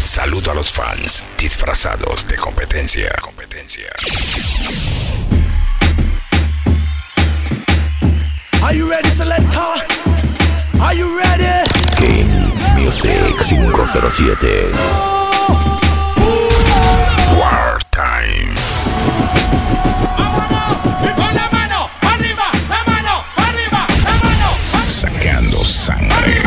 Saludo a los fans disfrazados de competencia. Are you ready, Selector? Are you ready? Kings Music 507. War Time. Sacando sangre.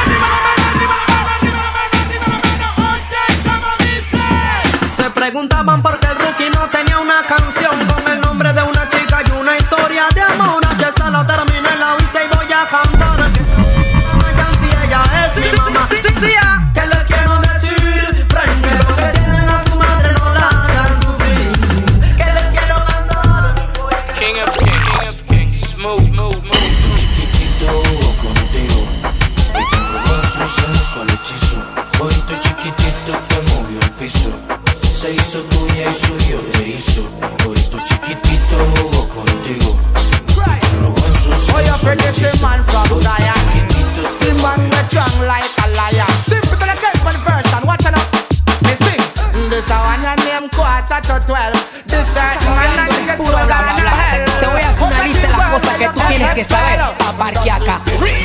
Se preguntaban por qué el Rookie no tenía una canción con el nombre de una chica y una historia de amor. Aquí está, la terminé, la hice y voy a cantar. Si ella es mi mamá, ¿qué les quiero decir? Frente lo que tienen a su madre, no la hagan sufrir. ¿Qué les quiero cantar? King of Kings, smooth. Chiquitito contigo, hoy te robó su sensual hechizo. Hoy tu chiquitito te movió el piso. Se hizo tuya y suyo te hizo. Hoy tu chiquitito jugó contigo. Te robó en su sensual hechizo. Man from Zion, Chiquitito te the man movió we el piso. strong like a lion. Simple to the case for the version, watch it up. Me sing. This a one your name 11:45. This certain man and the soul Puro bla down bla the bla. hell. Te voy a hacer una lista de las cosas que tú tienes que saber. Aparquiaca.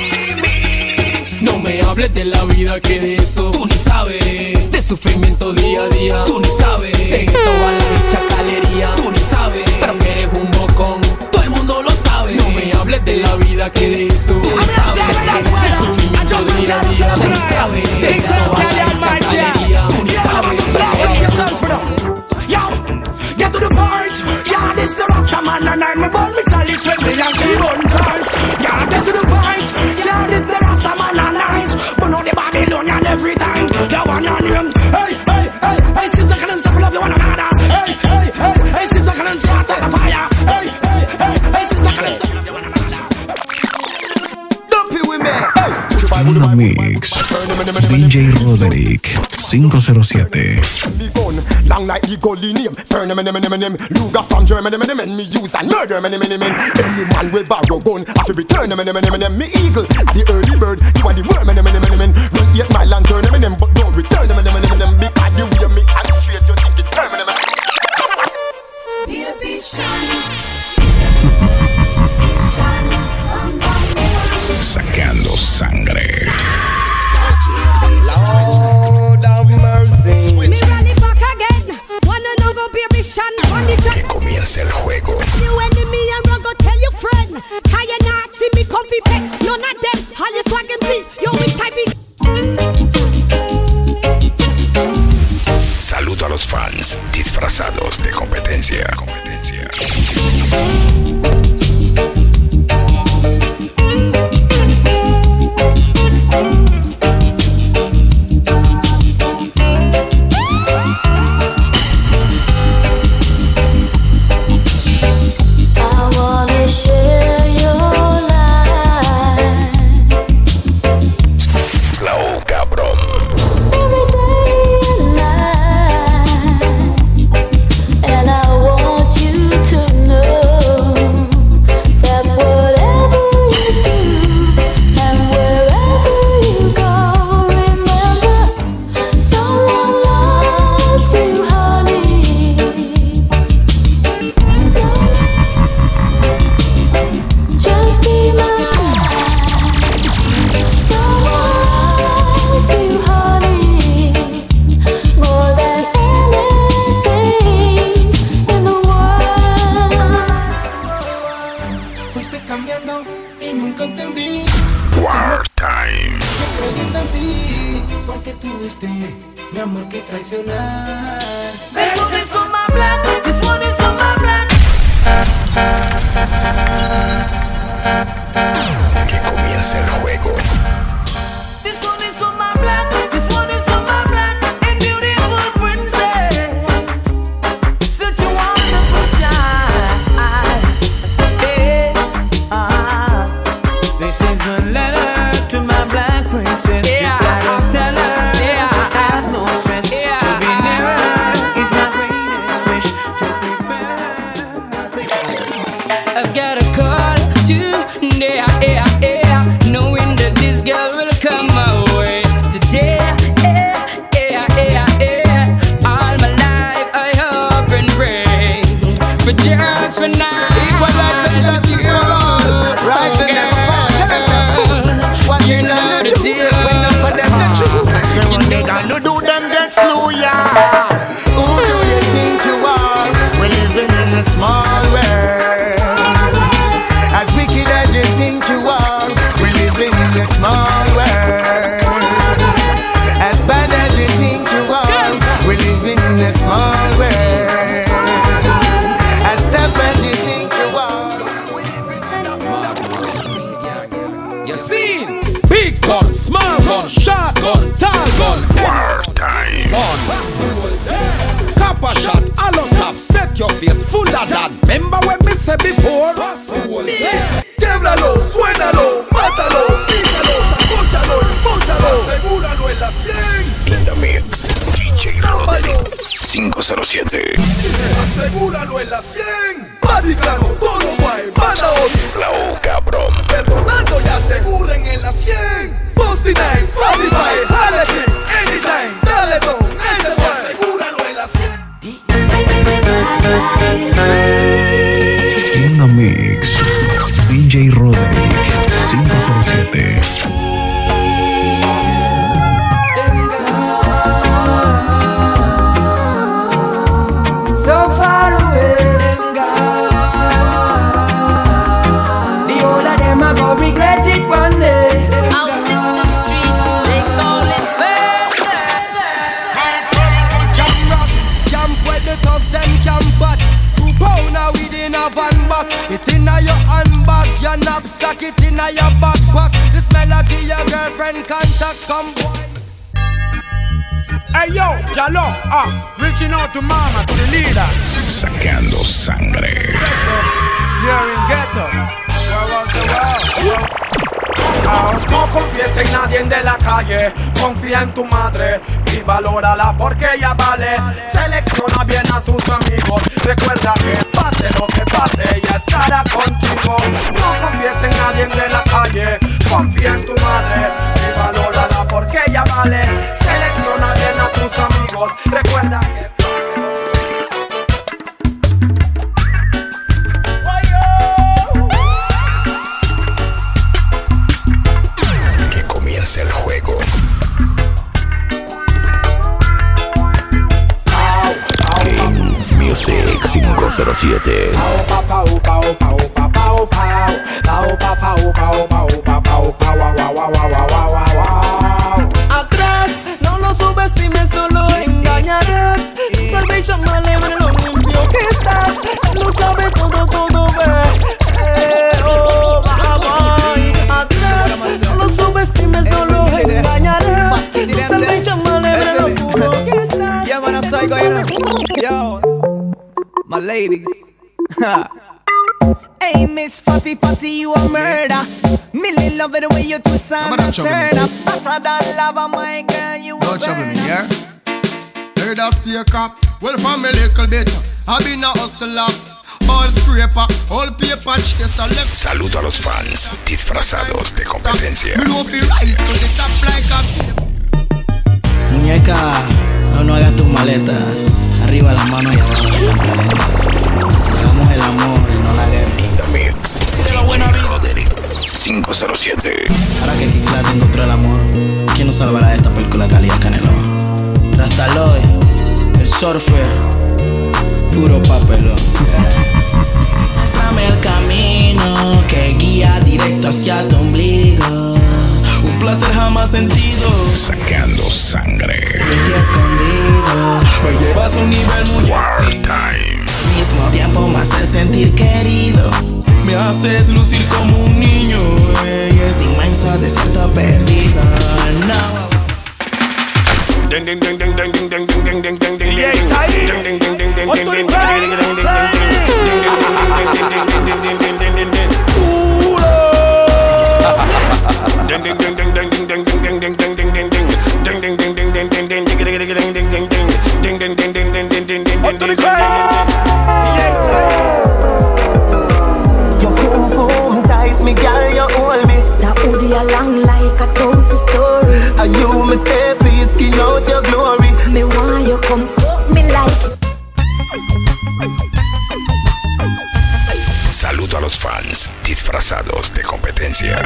No me hables de la vida que de eso tú ni sabes. De sufrimiento día a día tú ni sabes. De toda la dicha galería tú ni sabes. Pero que eres un bocón, todo el mundo lo sabe. No me hables de la vida que de eso tú ni sabes. De sufrimiento día a día tú ni sabes. De toda la dicha galería tú ni sabes. Get to the point. Yeah, this the Rasta man and I'm a born me chalice with me and the gun turns. Yeah, get to the point. Yeah, this the Rasta man and I'm but no the Babylonian every time. The one on him. Hey, sister, can stop love you one another. Hey, sister, can start the fire. Hey, sister, can stop love you one another. Dumpy with me. Una Mix. DJ Roderick 507. Long like the gully name, burn them, Luger from Germany, me use and murder, Any man will borrow gun, I feel return them, me eagle, at the early bird, you are the worm, run 8 mile and turn them, but don't return them, because the way me and straight, you think it turn them, Baby shine, Sacando sangre. Lord have mercy. me ready back again. Wanna know go baby shine on the Que comience el juego. You enemy and run go tell your friend. Can you not see me comfy pet? None of them. All you swagging please. Yo which type it? Saludo a los fans disfrazados de competencia. I wanna share your life. Flow cabrón. Every day in life. And I want you to know that whatever you do and wherever you go, remember someone loves you, honey. Just be mine. Someone loves you, honey, more than anything in the world. Fuiste cambiando y nunca entendí. War Time. Creyendo en ti, porque tuviste mi amor que traicionar. This one is for my black. This one is for my black. Que comience el juego. This one is for my black. This one is for my black and beautiful princess. Such a wonderful child. This is a letter to my black princess. Just gotta tell her I have no stress. To be near her is my greatest wish. To prepare. I've got a call today, knowing that this just for now. Equal rights and justice for all. Rights and never fall. What you gonna do when none for them not true? Say what they gonna do, them get slew, yeah. Who do you think you are? We're living in a small world. As wicked as you think you are, we're living in a small world. As bad as you think you are, we're living in a small world. As tough as you think you are, we're living in a... You seen? Big gun, small gun, shotgun, tall gun. War time. Copper shot, hollow top, set your face full of that. Remember when me said before? Québralo, suénalo, mátalo, pícalo, sacóchalo, póchalo, asegúralo en la 100. In the mix, DJ Roderick 507. Asegúralo en la 100. Vaticano, todo guay, mano. Flow cabrón. Perdonando y aseguren en la 100. Posty Night, Spotify, Holiday, anytime, dale don, ese boy. Asegúralo en la 100. In the mix, DJ Roderick 507. So far away, the whole of them are gonna regret it one day. Jump where the thugs and camp at. 2 pounder within a van back. It inna your handbag, your knapsack, it inna your backpack. The smell of your girlfriend contact some boy. Hey yo, Jalo, reaching out to mama, to the leader. Sacando sangre. Here in ghetto. Where was the world? No confíes en nadie de la calle, confía en tu madre y valórala porque ella vale. Selecciona bien a sus amigos, recuerda que pase lo que pase, ella estará contigo. No confíes en nadie de la calle, confía en tu madre y valórala porque ella vale. Selecciona bien a tus amigos, recuerda que el juego. Kings Music 507. Atrás, no lo subestimes, no lo engañarás. Salvation me alegra lo limpio que estás. Lo sabe todo, todo ve. Atrás, no lo subestimes, no lo engañarás. Salvation me alegra lo puro que estás. Yeah, man, I'm psycho, you know. Yo, my ladies. Hey, Miss Fatty Fatty, you a murder. Millie love it the way you twist and turn up. Better than lava, my girl, you a Don't trouble me, yeah? Heard that circa. Well, from a little bit, I been a hustler. All scraper, all paper chaser left. Saludo a los fans disfrazados de competencia. Me know feel rise to the top like a... Muñeca, no hagas tus maletas. Arriba las manos y abajo las pantaletas. Hagamos el amor y no la guerra. In the mix, DJ Roderick 507. Ahora que King Clark encontró el amor, ¿quién nos salvará de esta película calidad Canelo? Rastaloy, el surfer, puro papelón. Muéstrame el camino que guía directo hacia tu ombligo. Un placer jamás sentido. Sacando sangre. Estoy escondido. Me llevas a un nivel muy War alto. time. Al mismo tiempo me haces sentir querido. Me haces lucir como un niño. Es inmenso desierto perdido. No. Ding ding ding ding ding ding ding ding ding ding ding. Yeah, tight. Ding ding ding ding ding ding ding ding ding ding ding. Ding ding ding ding ding ding ding ding ding ding ding ding ding ding. Ding ding ding ding ding ding ding ding ding ding ding ding ding. Ding ding ding ding ding ding ding ding ding ding ding. You boom tight, me girl, you hold me. That hoodie along like a thousand story. Are you me say please skin out your glory? Me want you come fuck me like los fans disfrazados de competencia.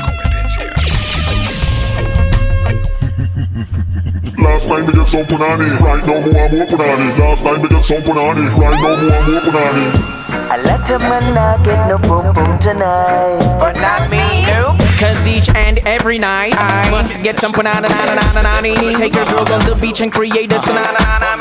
Last night me get some punani, right now more punani. Last night me get some punani, right now more punani. A lot of man not get no boom boom tonight, but not me, no. Cause each and every night I must get some banana. Take a girl on the beach and create a tsunami.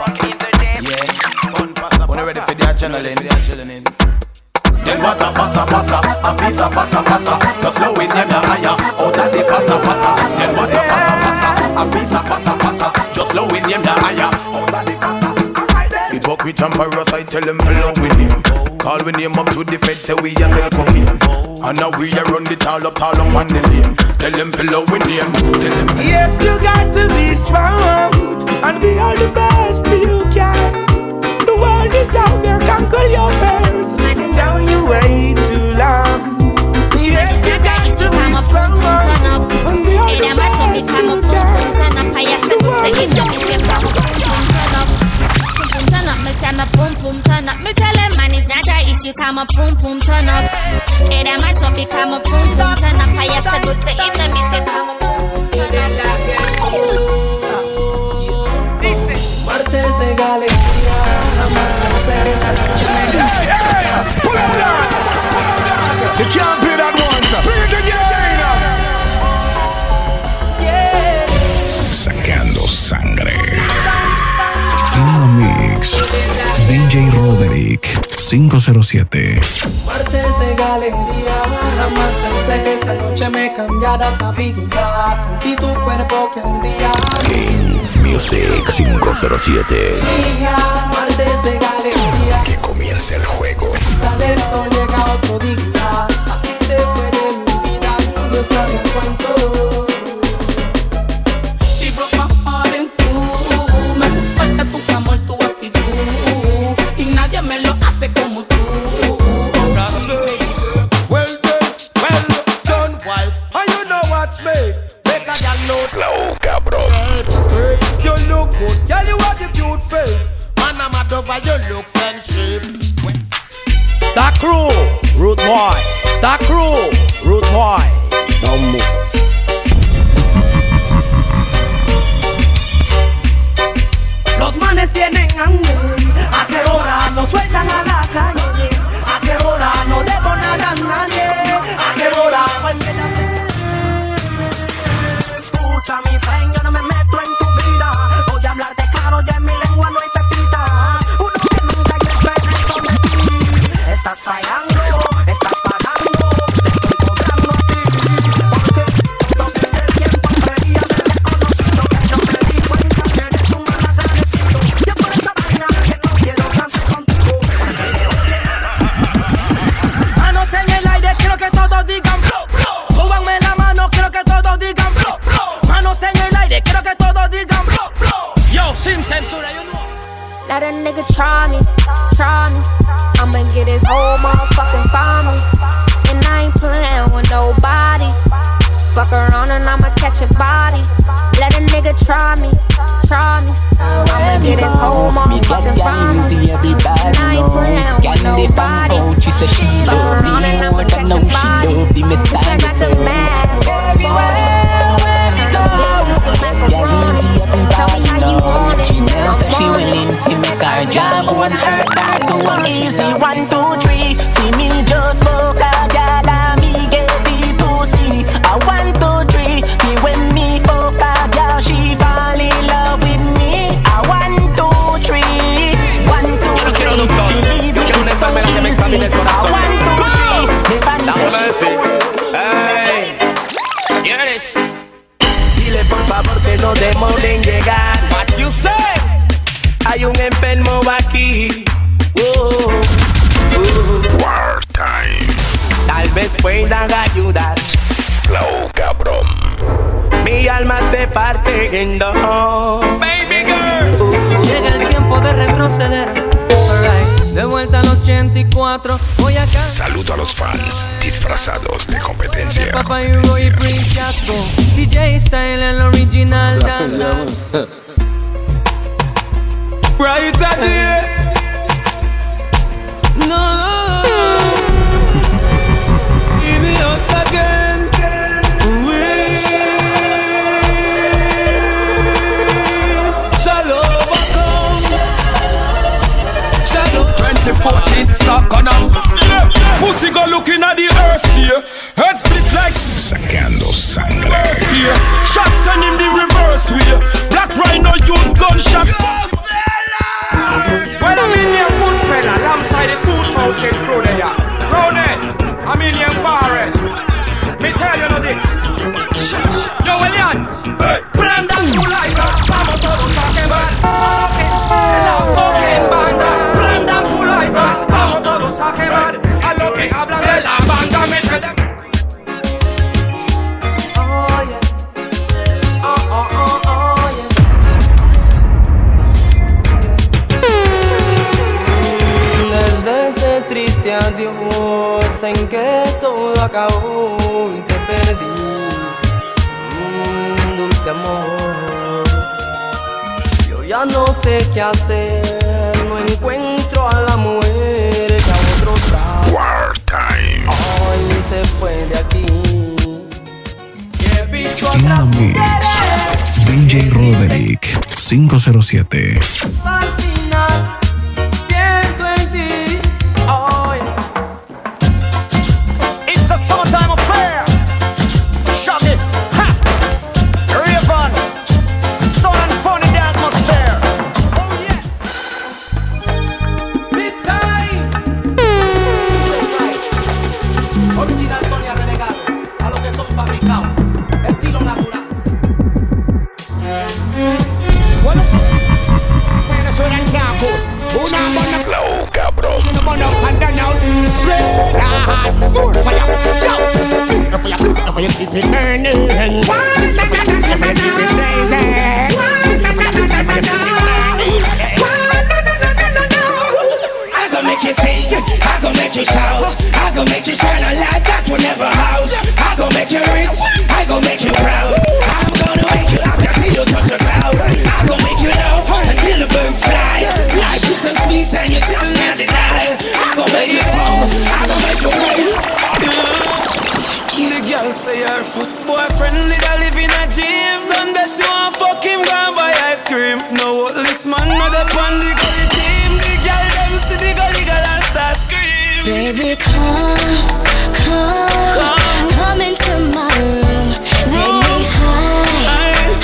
Yeah, when you're ready for the adrenaline. Then what a passa, a piece of passa. Just blow it them higher, out of the passa. Then what a passa, a piece of passa. Just blow it them higher, out of the passa. It walk with emperors, I tell them follow with him. Call we name up to the feds, say we a sell cocaine. And now we a run the tall up on the lane. Tell them follow with him. Yes, you got to be strong and be all the best you can. The world is out there, conquer your fears. Now you wait too long. Yes, you got to be strong and be all the best you can. Turn up, boom boom turn up. Me tell him man it's not a issue. Come up, boom boom turn up. Hey, that my shop it come up, boom boom turn up. I have to go to him. Let me say come up, boom boom turn up. Martes de galería, jamás pull it down. You can't play that once. Bring it again. Sacando sangre. In the mix, DJ Roderick 507. Martes de galería, jamás pensé que esa noche me cambiaras la vida. Sentí tu cuerpo que ardía. Kings Music 507. Martes de galería, que comience el juego. Sale el sol, llega otro día. Así se fue de mi vida, Dios sabe cuántos. She broke my heart in two. Me haces falta tu amor, tu actitud. Y nadie me lo hace como tú. Well done, wife. And you know what's me. Make a girl know. Flow, cabrón. You look good, girl. You have the cute face. Man, I'm mad over your looks and shape. That crew, Rude Boy. That crew, Rude Boy. Don't move. Los manes tienen hambre. ¿A qué hora nos sueltan a la calle? ¿A qué hora no debo nada a nadie? ¿A qué hora cualquiera se... Escucha mi friend, yo no me meto en tu vida. Voy a hablarte claro, ya en mi lengua no hay pepita. Uno que nunca lleva eso de ti. Estás fallando, estás pagando. Te estoy cobrando a ti. Porque todo este tiempo creía haberme conocido. No me di cuenta que eres un malagradecido. Yo por esa vaina que no quiero trance contigo. Manos en el aire, quiero que todos digan blow, blow. Súbanme la mano, quiero que todos digan blow, blow. Manos en el aire, quiero que todos digan blow, blow. Yo, sin censura, you know. Let a nigga try me. I'ma get his whole motherfucking family. And I ain't playing with nobody. Fuck around and I'ma catch a body. Let a nigga try me. I'ma get his whole motherfucking family. And I ain't playing with nobody. She said she love me more than know she love the Messiah. So tell me how you want it. She now said she willing to make her job on her back to an easy 1, 2, 3. See me just smoke a gal and me get the pussy. A 1, 2, 3. Me when me fuck a gal, she fall in love with me. A 1, 2, 3. 1, 2, 3. Believe me, it's so easy. A 1, 2, 3. Stephanie says she's so. Hey, hear this. Dile por favor que no demoren llegar. What you say? Hay un enfermo aquí. War time. Tal vez puedan ayudar. Flow, cabrón. Mi alma se parte en dos. Baby girl. Llega el tiempo de retroceder. Alright, de vuelta al 84. Voy a cantar. Saludo a los fans disfrazados de competencia. Papá y Roy Prince Jasco. DJ Style, el original danza. Right at the end. No. pussy go looking at the earth here. Head split like Sacando sangre. earth here. Shots send him the reverse way. Black Rhino use gunshot. Well, I mean, you're good fella, alongside the 2000 crew there. Ronet, I mean, you're Barrett. Me tell you this. Yo, William, prenda su lighter, vamos todos a quemar. En la fucking banda, prenda su lighter, vamos todos a quemar. A lo que hablan de la banda, me tell them. Oh, yeah. Oh, yeah. Desde ese triste adiós en que todo acabó y te perdí, dulce amor. Yo ya no sé qué hacer, no encuentro a la mujer que a otros da. Wartime. Hoy se fue de aquí. En la mix, DJ Roderick 507. Al final pienso en ti. Oh, It's a summertime affair. Shaggy, ha, Raven, Sun and Funny the atmosphere. Oh yes. Big time. Original Sonia Renegado, a los que son fabricados, estilo natural. Flow cabrón. Keep it burning. Keep it blazing. I gon' make you sing, I gon' make you shout, I gon' make you shine a light that will never out. I gon' make you rich, I gon' make you proud. I'm gonna wake you up until you touch the cloud. I gon' make you love until the birds fly. Life is so sweet and you just can't deny. I gon' make you smile, I gon' make you cry. The girl say her first boyfriend live in a gym. Sunday she want fuck him, go and buy ice cream. No this man not up on the gully team. The girl them see the gully girl and start scream. Baby, come into my room. Take me high.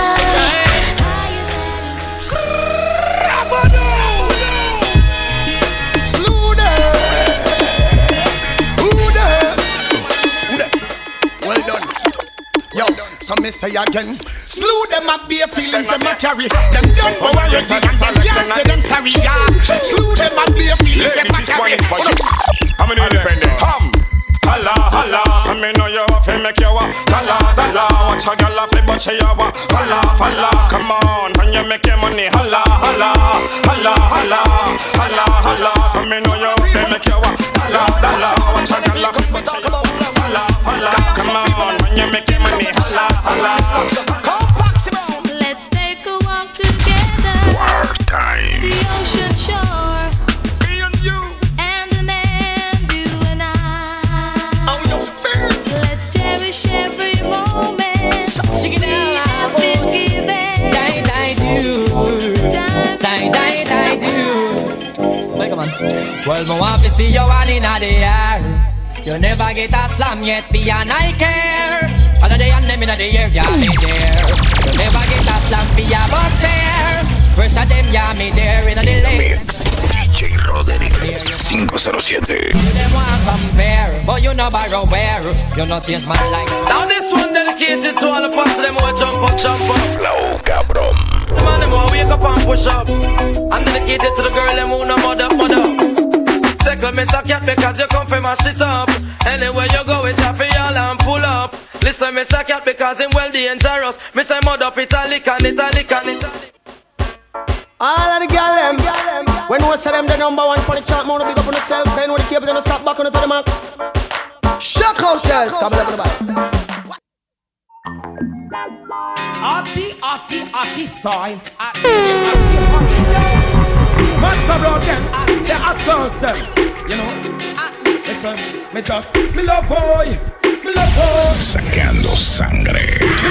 Slew them. Who them? Well done. Yo, so me say again. Slew them up, be a feelings them a carry. Them done for worries and them can't say them sorry. Yeah, slew them up, be a feelings them a carry. How many independent? Holla, holla, I me know you have to make you walk. Holla, holla, watch a girl off but she a walk. Holla, holla, come on, when you make your money. Holla, holla, holla, holla, holla, holla, I me know you have to make you walk. Holla, holla, watch a girl off but she a walk. Holla, holla, come on, when you make your money. Holla, holla. Let's take a walk together. Wartime. The ocean shore. Me and you. And the land, you and I. Let's cherish every moment. Check it out. We have been given. Die do. Wait, come on. Well, my want to see you all in the air. You never get a slam yet, be an I care. Other day and them in the air, yeah, me there. You never get a slam for your bus fare. Pressure them, yeah, me there in the Mix DJ Roderick 507. You them want compare, but you know borrow where. You not change my life. Now this one dedicated to all the parts of them who jump up. Flow cabrón. The man them who wake up and push up. And dedicated to the girl them who no mother. Tickle me so cat because you come from my shit up. Anywhere you go with happy y'all and pull up. Listen me so cat because him well dangerous. Me say mud up italic and italic. All of the girl them, when we say them the number one for the chart, more big up on yourself. Then when the cable them stop back on the mark. Shock out girls, come on the back. Arty style. What's about them? The hot girls them. You know. Listen, me love boy. Sacando sangre. Me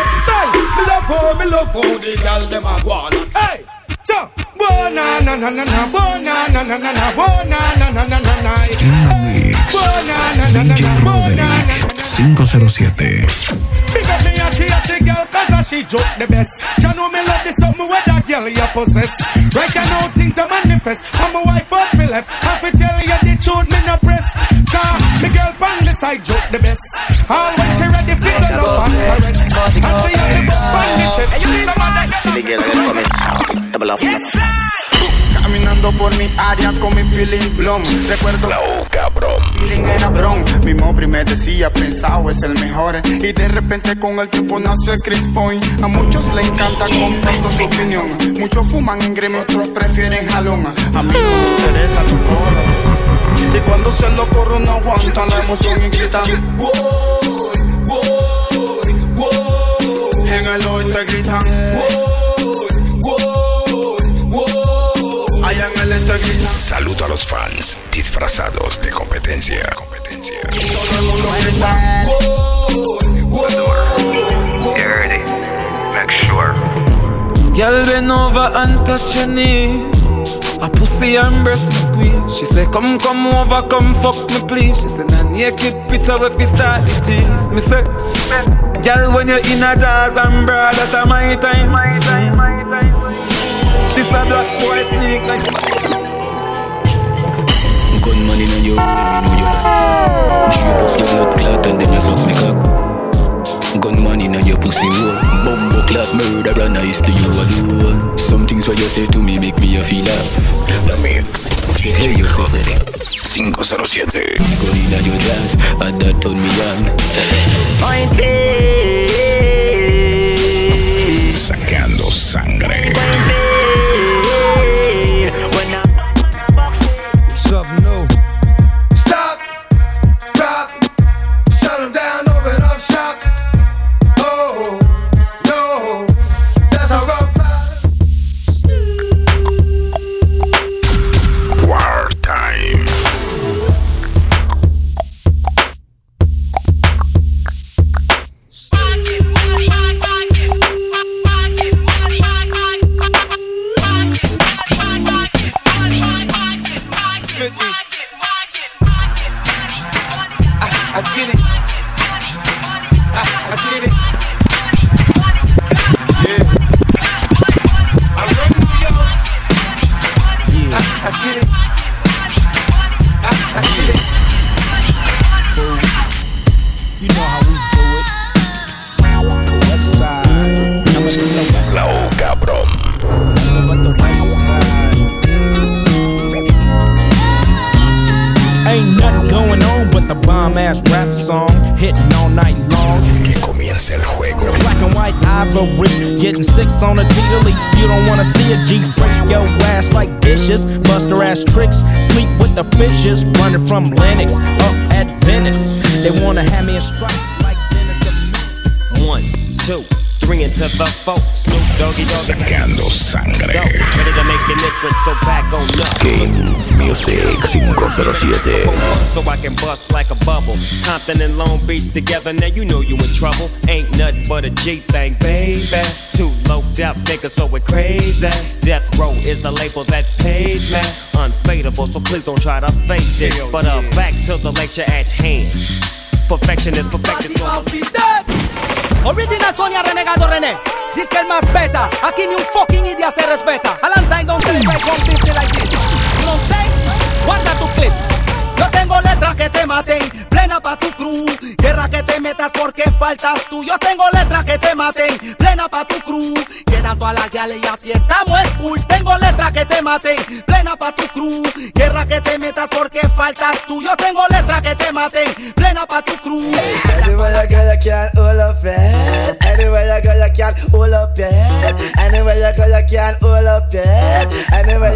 love boy. The girl them a go on. Hey, chop. In the mix, DJ Roderick 507. Big up me and she a the girl cause she joke the best. You know me love this something where that girl you possess. Right now things are manifest. I'm a wife out for left. I fi tell you the truth me no press. Cause me girl from the side joke the best. All when she ready fit the love and caress. And she have the book on the chest. Some of the Big girl come double off. Caminando por mi área con mi feeling blom. Recuerdo cabrón. Feeling era bron. Mi mobri me decía pensado es el mejor. Y de repente con el tiempo nació el Chris Point. A muchos le encanta compartir su opinión. Muchos fuman en gremio, otros prefieren jalón. A mí no me interesa tu coro. Y cuando se lo corro no aguanta la emoción y grita. En el oeste gritan. Saludo a los fans disfrazados de competencia. Make sure. Girl, bend over and touch your knees. A pussy and breast me squeeze. She say, come over, come fuck me please. She say, nah naked picture if you start the tease. Me say, girl, when you're in a jazz and broad, that's my time. This a black boy sneak like. Gunman in your hole, me know you that. Drip up your blood clot and then you suck me cock. Gunman in your pussy hole. Bumbo clot murderer nice to you alone. Some things what you say to me make me a feel laugh. The mix. Hey, you say that 507. Go in and you dance and that turn me on. Sacando sangre. Something new. Stop, drop, shut them down, open up shop. Oh, no, that's how rough. War time. I get it. I get it. Yeah. I run New York. Yeah. I get it. I get it. You know how we do it. West side. I'ma do the west side. Flow cabrón. The west side. Ain't nothing going on but the bomb-ass rap song hitting all night long. Que comience el juego. Black and white ivory, getting 6 on a T-Lee. You don't wanna see a G break your ass like dishes. Buster ass tricks, sleep with the fishes. Running from Lennox up at Venice. They wanna have me in stripes like Dennis. 1, 2, 3 into the 4. Snoop Doggy Dogg. Sacando sangre. Ready to make an entrance, so back on up. Kings Music 507. So I can bust like a bubble. Compton and Long Beach together, now you know you in trouble. Ain't nothing but a G thing, baby. Too low death niggas, so we're crazy. Death Row is the label that pays me. Unfadable, so please don't try to fake this. But back to the lecture at hand. Perfection is perfected. Original Sonia Renegado René. Dice que el más beta. Aquí ni un fucking idiota se respeta. Valentine don't celebrate 150 like this. You don't say? Guarda tu clip. Yo tengo letras que te maten, plena pa' tu crew. Guerra que te metas porque faltas tú. Yo tengo letras que te maten, plena pa' tu crew. Quedan todas las yales y así estamos es cool. Tengo letras que te maten, plena pa' tu crew. Guerra que te metas porque faltas tú. Yo tengo letras que te maten, plena pa' tu crew. Anywhere you go, you can't hold up it. Anywhere you go, you can't hold up it. Anywhere you go, you can't hold up it. Anywhere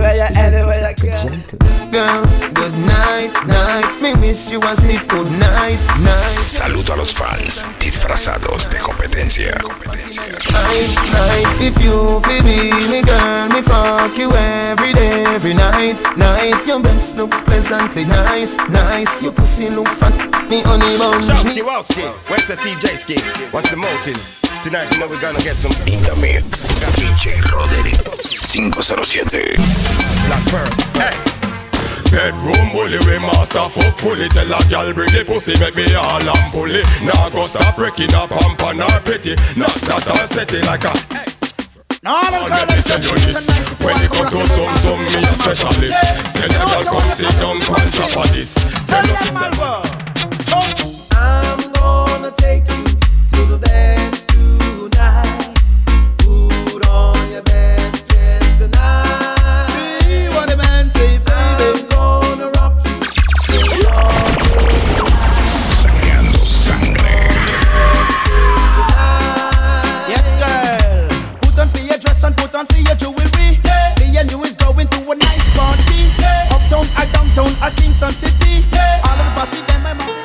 you go. Girl, good night, night. Me wish you a sleep good night, night. Saludo a los fans disfrazados de competencia. Night, night. If you feel me, girl, me fuck you every day, every night, night. Your breasts look pleasantly nice, nice. Your pussy look fat, me honey bun. Shopski, Wowski, where's the CJ ski? What's the motive? Tonight you know we're gonna get some in the mix. DJ Roderick 507. Black Pearl, hey. Bedroom bully, we master fuck fully. Tell a girl bring the pussy, make me all and pull it. Now go stop breaking up pump and her pretty. Not that I set it like a no, let me tell you this. When you come to some me a specialist. Tell a girl come sit down on top of this. Tell us I'm gonna take you to the dance tonight. Put on your best dress tonight. See what the man say, baby. I'm gonna rock you. Sacando sangre. Yes, girl. Put on for your dress and put on for your jewelry. Me and you is going to a nice party. Uptown, or downtown, or Kingston City. All of the bossy them, my mom.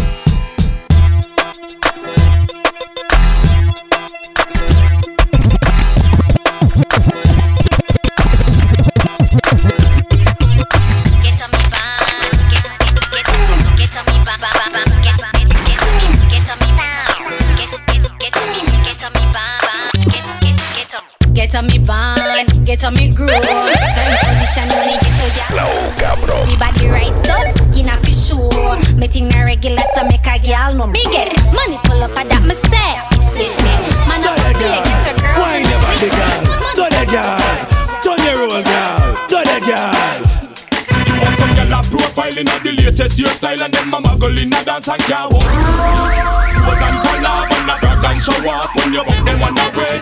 Get on me band, get on me groove. Turn position when it get to ya. Flow, cabrón. Me body right, so skin off his shoe. Me ting na regular, so make a girl know me get it. Money pull up, and that me say. It me, man up a play, get a girl. Why never the girl? Do the girl. Turn your roll, girl. Do the girl. You want some girl a profile in the latest hairstyle and them mama girl in a dance and can't walk. But I'm collab on the brag and show off when you walk them on the way.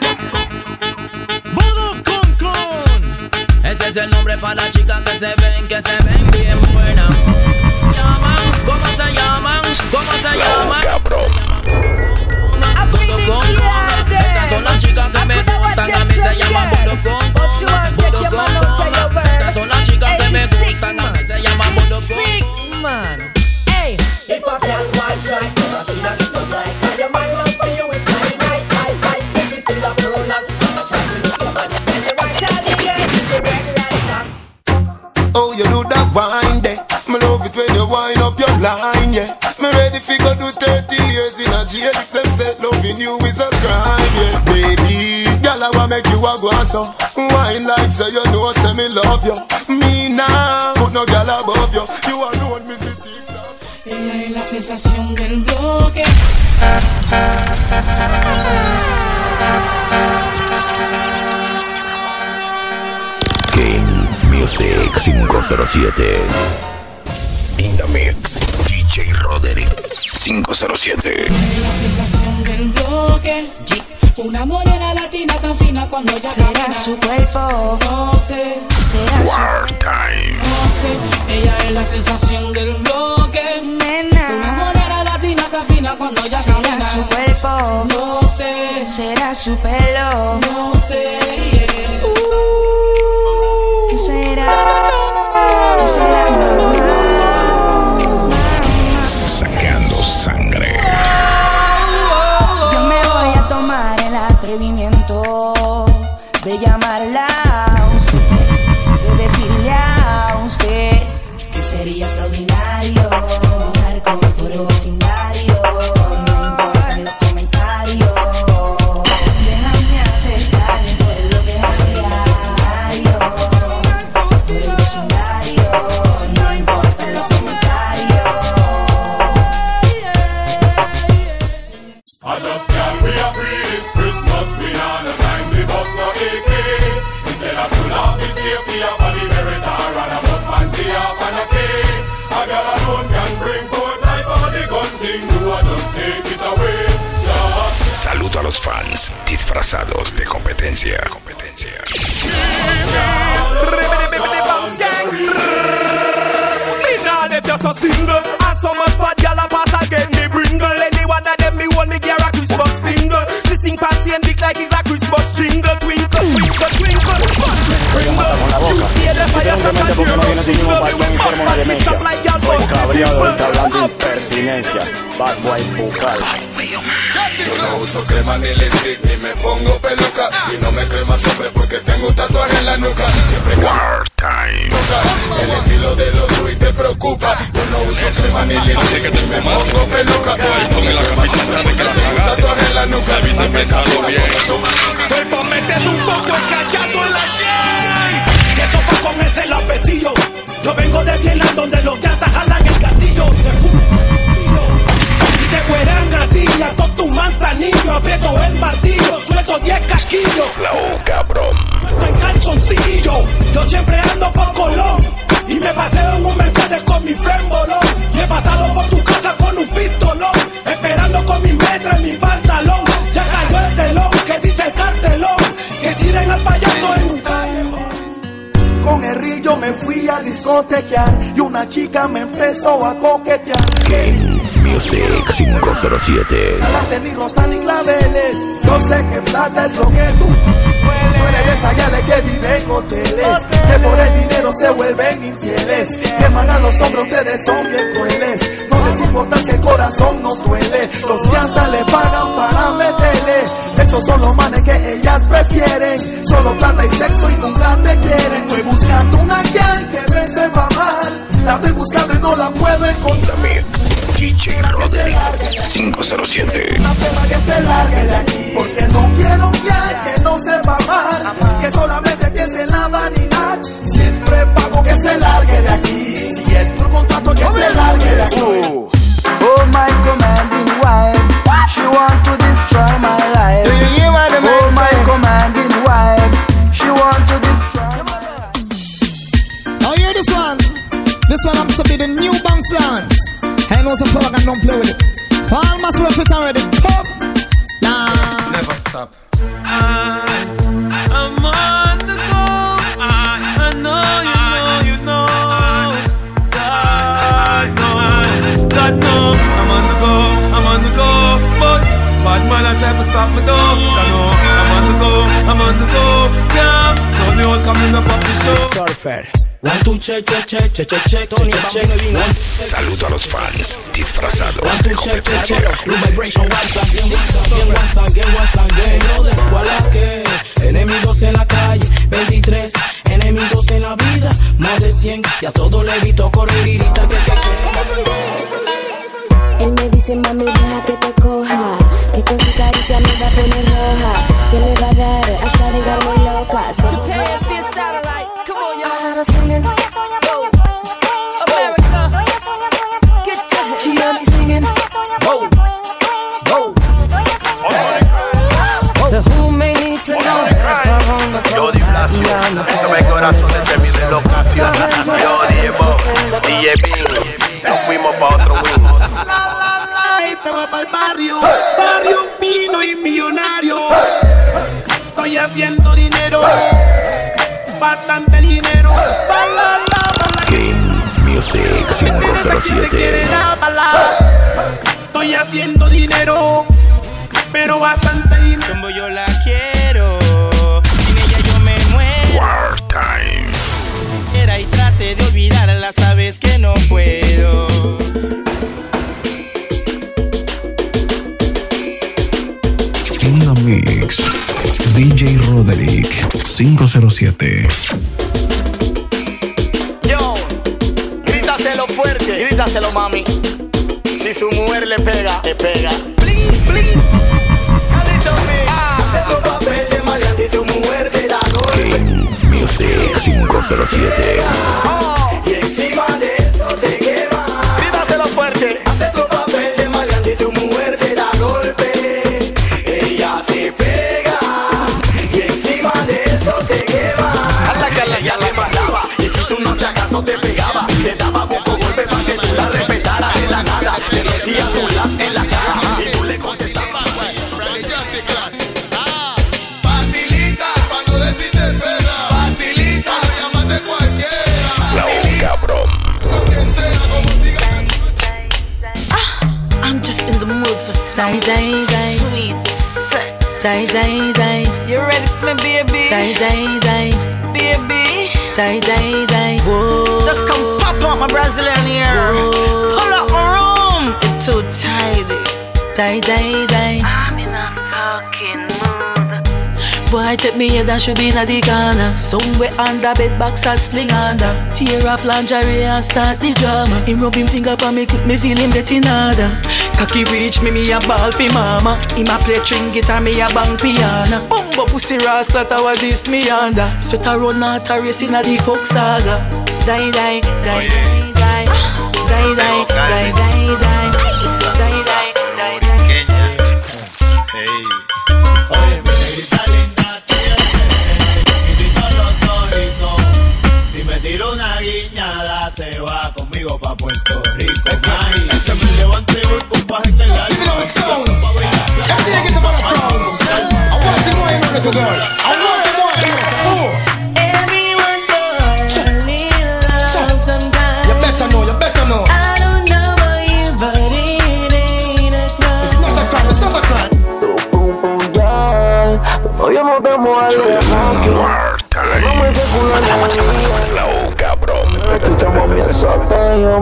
Ese es el nombre para la chica que se ven bien buena. Llaman, ¿cómo se llaman? ¿Cómo se llaman? Esas son las chicas que me gustan, a mí se llaman Budofon. Esas son las chicas que me gustan, a mí se llaman Budofon. Man, hey, if I can't watch right, she not get no right. Cause your man love for you is fine, right. If you still love her, love, I'm trying to look your man. Oh, you do that wine there. Me love it when you wind up your line, yeah. Me ready fi go do 30 years in a jail. If them say loving you is a crime, yeah. Baby, girl, I wanna make you a go so. Wine like so you know, say me love you. Me now, put no girl above you. You alone, me see TikTok. Ella es la sensación del bloque. Games Music 507. In the mix, DJ Roderick 507. La sensación del bloque. Una morena latina tan fina cuando ella será camina. Su cuerpo, no sé, será Wartime. No sé, ella es la sensación del bloque. Nena. Una morena latina tan fina cuando ella será camina. Su cuerpo, no sé, será su pelo, no sé, yeah. ¿Qué será? ¿Qué será, mamá? Sacando sangre. Yo me voy a tomar el atrevimiento de llamarla a usted, de decirle a usted que sería extraordinario estar como por el vecindario. No importan los comentarios, déjame acercarme por lo que hace diario. Por el vecindario, no importan los comentarios. I just can't we agree this Christmas we on a time we bust no AK. Instead of pull off the safety of a the Meritor and a bus panty off and a K. A girl alone can bring forth life on the gun thing. Do I just take it away? Saludo a los fans disfrazados de competencia. Me nah let you so single. And so much bad gyal a pass again me bringle. Any one of them me want me gear a Christmas finger. She sing fancy and big like it's a Christmas jingle. Twinkle, twinkle, twinkle, sprinkle. You see the fire so can hear no single. Me with bust bad twist up like gyal bust people. Impertinencia, bad boy bucal. Yo no uso crema ni lipstick ni me pongo peluca. Y no me crema siempre porque tengo un tatuaje en la nuca. Siempre Wartime. El estilo de los Luis te preocupa. Yo no uso crema ni lipstick ni me pongo peluca. Ponme la camiseta de que la tengo un tatuaje en la nuca. Siempre calo bien. Estoy pa' meterle un poco el cachazo en la 100. Que topa con este lapecillo. Yo vengo de bien casquillo. Flow cabrón. En calzoncillo, yo siempre ando por Colón. Y me paseo en un Mercedes con mi friend Bolón. Y he pasado por tu casa con un pistolón, esperando con mi metra en mi pantalón. Ya cayó el telón, que dice el cartelón, que tiren al payaso en un callejón. Con el rillo me fui a discotequear y una chica me empezó a coquetear. Games Music 507. Ni rosa ni claveles, yo sé que plata es lo que tú eres de esa gala que vive en hoteles, que por el dinero se vuelven infieles, que mandan los hombros, ustedes son bien crueles. No les importa si el corazón nos duele, los que hasta le pagan para meterle. Esos son los manes que ellas prefieren, solo plata y sexo y nunca te quieren. Estoy buscando una gal que me sepa mal, la estoy buscando y no la puedo encontrar. Mix DJ Roderick 507. Una pena que se largue de aquí, porque no quiero un gal que no sepa mal, que solamente piense en la vanidad. Siempre pago que se largue de aquí, si es por contrato que se largue de aquí. Oh my commanding wife, she want to destroy my life. Do you hear what the man Oh my say? commanding wife, she want to destroy my life. Now hear this one. This one happens to be the new Banks Lance. I know some plug and don't play with it. All must work it already. Pop. Nah. Never stop. I'm on the go. I know you know. God know. I'm on the go. But bad man I try to stop me though. I know. I'm on the go. Yeah. Now me all coming up off the show. Surfer. One, two, check. Tony, check. Saludo a los fans disfrazados One, de two, check. competencia. Blue vibration, once again. No descuala que enemigos en la calle, 23 enemigos en la vida, más de 100. Y a todo le evito correr y grita que. Él me dice, mami, deja que te coja, que con su caricia me va a poner roja, que me va a dar hasta dejarme loca. Ahora singing, America, she heard me singing, so who may need to know? Yo Di Blasio, esto me corazón de mi locación. Yo DJ Bing, nos fuimos pa' otro wing. Estaba pa'l barrio fino y millonario. Estoy haciendo dinero, bastante dinero. Games Music 507. Estoy haciendo dinero, pero bastante dinero. Como yo la quiero, sin ella yo me muero. Wartime. Y trate de olvidarla, sabes que no puedo. In the mix, DJ Roderick 507. Yo, grítaselo fuerte, grítaselo mami. Si su mujer le pega, le pega. Bling, bling. Hace tu papel de maleante y tu mujer te da golpe. Games Music 507. Y encima de eso te quema. Grítaselo fuerte. Hace tu papel de maleante y tu mujer te da golpe. Ella te pega y encima de eso te quema. Hasta que ella le mataba. Y si tú no hacías caso te pegaba. Te daba poco golpe para que tú la respetaras en la cara. Te metías un lash en la cara y tú le contestabas. Facilita, cuando decís te pega. Facilita, llámate cualquiera. Flow cabrón. I'm just in the mood for some sweet sex. You ready for me, baby? Baby. Whoa. Just come pop out my Brazilian ear. Pull up my room. It's too tidy. I'm in a fucking mood. Boy, take me head and should be in the corner. Somewhere under bed box and spling under. Tear off lingerie and start the drama. Him rub him finger pa me, quick me feel him get in order. Cocky reach me a ball fi mama. Him a play string guitar, me a bang piano. Bumbo pussy rascal, that was this me under. Sweat a run out a race in a the folk saga. Die. Oye, mi negrita linda.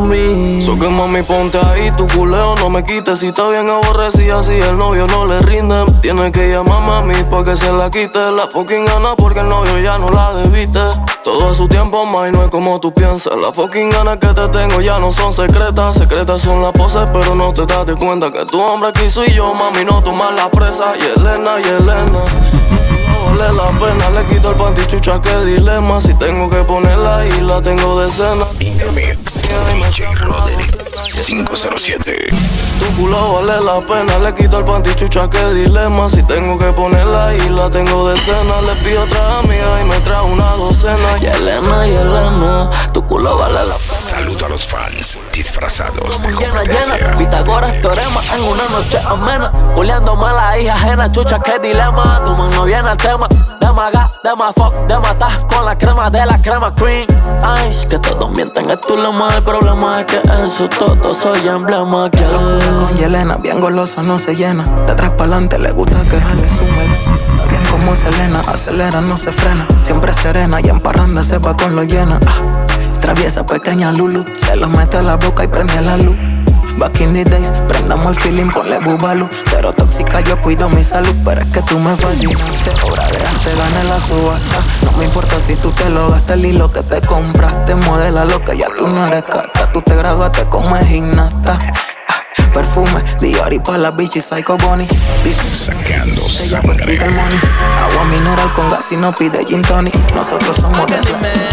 mí. So que mami ponte ahí, tu culeo no me quites. Si está bien aborrecida, si el novio no le rinde, tiene que llamarme a mí pa' que se la quite. La fucking gana porque el novio ya no la debiste. Todo a su tiempo, ma, y no es como tú piensas. Las fucking ganas que te tengo ya no son secretas. Secretas son las poses, pero no te das de cuenta que tu hombre quiso y yo, mami, no tomar la presa. Y Elena, no vale la pena. Le quito el panty, chucha, qué dilema. Si tengo que ponerla ahí, la tengo de cena. In the mix, DJ Roderick 507. Tu culo vale la pena. Le quito el panty, chucha, qué dilema. Si tengo que ponerla ahí, la tengo de cena. Le pido otra amiga y me trae una docena. Y Elena, tu culo vale la pena. Saludo a los fans disfrazados de llena, competencia. Pitágoras, teorema en una noche amena. Juliando mala hija ajena, chucha, qué dilema. Tu man no viene al tema. Demaga, fuck, de matar con la crema de la crema cream. Ay, que todos mienten, es tu lema. El problema es que eso todo soy emblema. Con Yelena, bien golosa, no se llena. De atrás pa'lante le gusta que jale su melena. Está bien como Selena, acelera, no se frena. Siempre serena y en parranda se va con lo llena. Traviesa pequeña Lulu, se los mete a la boca y prende la luz. Back in the days, prendamos el feeling, ponle bubalu. Cero tóxica, yo cuido mi salud. Pero es que tú me fascinaste, obra de arte, gané la subasta. No me importa si tú te lo gastas, el hilo que te compraste. Modela lo que ya tú no eres cata. Tú te graduaste como gimnasta. Perfume, Dior pa' la bitch y Psycho Bonnie. Sacando ella persigue el money. Agua mineral con gas y no pide gin tonic. Nosotros somos de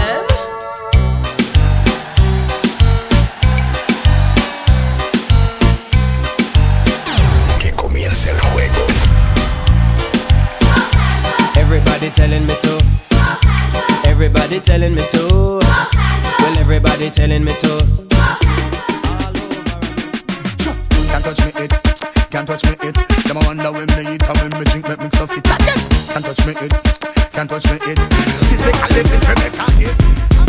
el juego. Everybody telling me to. Everybody telling me to. Well, everybody telling me to. Can't touch me it, can't touch me it. Them a wonder when me eat and when me drink, make me so fit. Can't touch me it, can't touch me it. Physically fit for make a hit.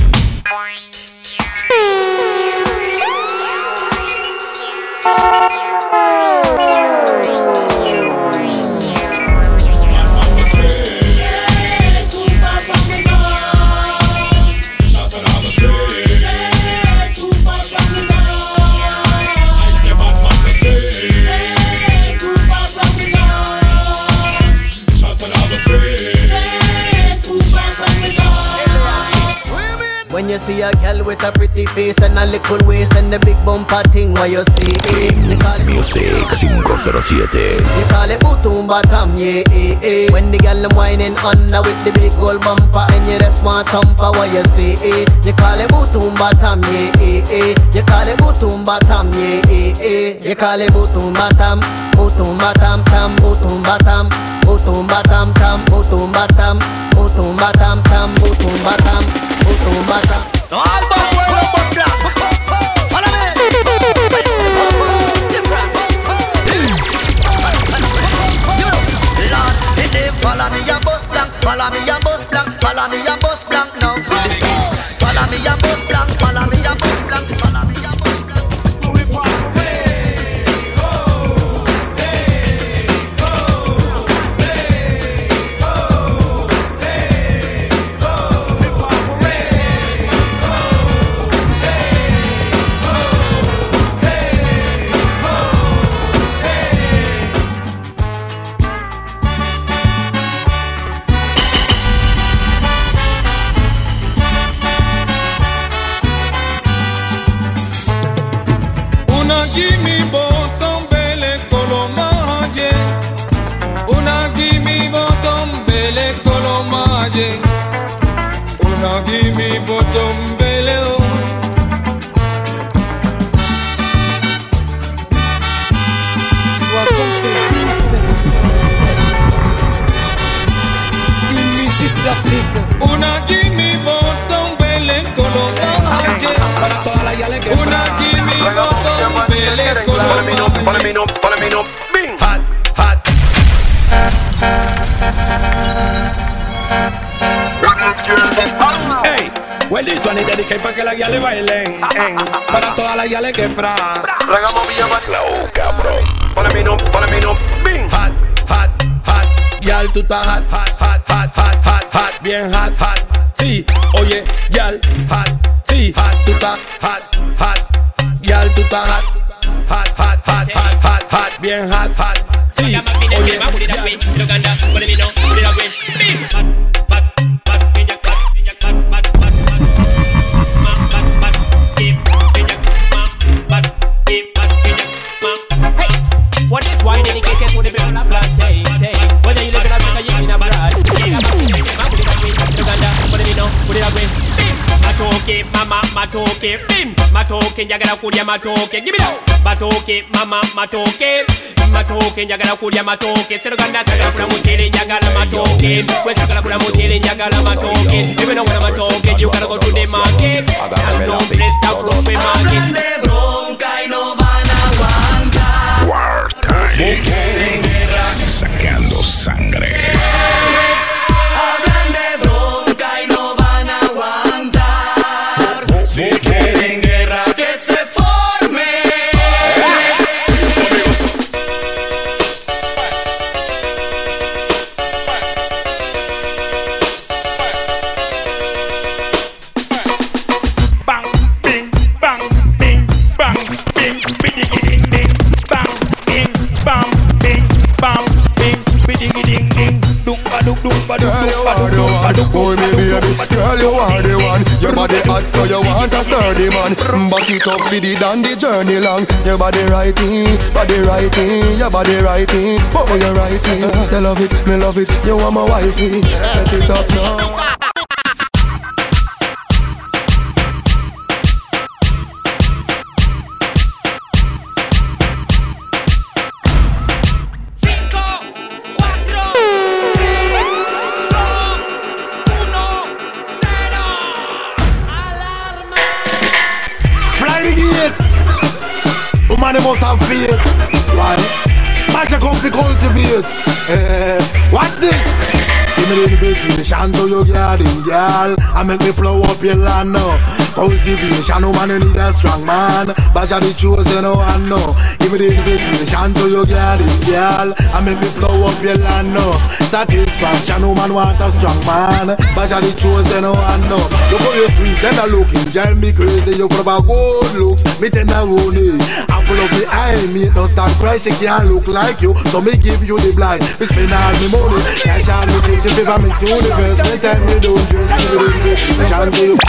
When you see a girl with a pretty face and a little waist and the big bumper thing, what you see it? Music 507. You call it bottom bottom, yeah, When the girl them whining under with the big gold bumper and you just want thumper, what you see it? You call it bottom bottom, yeah, You call it bottom bottom, yeah, You call it bottom bottom, bottom bottom, tam, bottom bottom, bottom bottom, tam, bottom bottom, bottom bottom, tam, bottom bottom, bottom bottom. No alba, huevo, pues blanco. Follow me. Lord, the name follow me a bus blank, follow me a bus blank, follow me a bus blank now. Follow me a bus blank, follow me a bus blank, follow me a bus blank. Gimme bottom belle colomaje. Una gimme bottom belle colomaje. Una gimme bottom belle oh. Tu vois comme c'est douce. Une musique d'Afrique. Una gimme bottom belle colomaje. Una gimme bottom belle colomaje. Follow me now, bing. Hot. Hey, well this one is dedicated para que la guía le bailen. Para todas las guiales que pra. Flow, cabrón. Follow me now, bing. Hot. Yal, tú estás hot, bien hot. Sí, oye, yal, hot, sí, hot, tú estás hot. matoke, mama matoke, bim, matoke, njagala kulya matoke, give it up, matoke, mama matoke, matoke, njagala kulya matoke, seruganda sagala kula muchele, njagala matoke, we sagala kula muchele, njagala matoke, even though when matoke, you gotta go to the market, and don't place that group in market. Hablan de bronca y no van a aguantar. War Time. Sacando sangre. Hablan de bronca y no van a aguantar. Si quieren guerra, que se forme. Bang, bing, bang, bing, bang, bing, biddy ding ding, bang, bing, bang, bing, bang, bing, biddy ding ding, dumba dum dumba dum dumba dum dumba dum. Boy, me baby, girl, you are the one. Your body hot, so you want a sturdy man. Back it up for the down the journey long. Your body righty, your body righty. Oh, you're righty. You love it, me love it. You want my wifey. Set it up now. Man, they must have faith. Why? Magic come to cultivate. Watch this. Give me the invitation to your garden, girl. I make me flow up your land now. Cultivation, no man, you need a strong man. But you're the chosen one now. Give me the invitation to your garden, girl. I make me flow up your land now. Satisfaction, no man want a strong man. But you're the chosen one now. Look how you sweet and looking, girl, me crazy. You put up good looks, me tenderoni. I pull up the eye, me don't start crying. She can't look like you, so me give you the blind. Me spend all me money, cash all me things. If I miss universe, me tell me don't just give it. Me can't do you.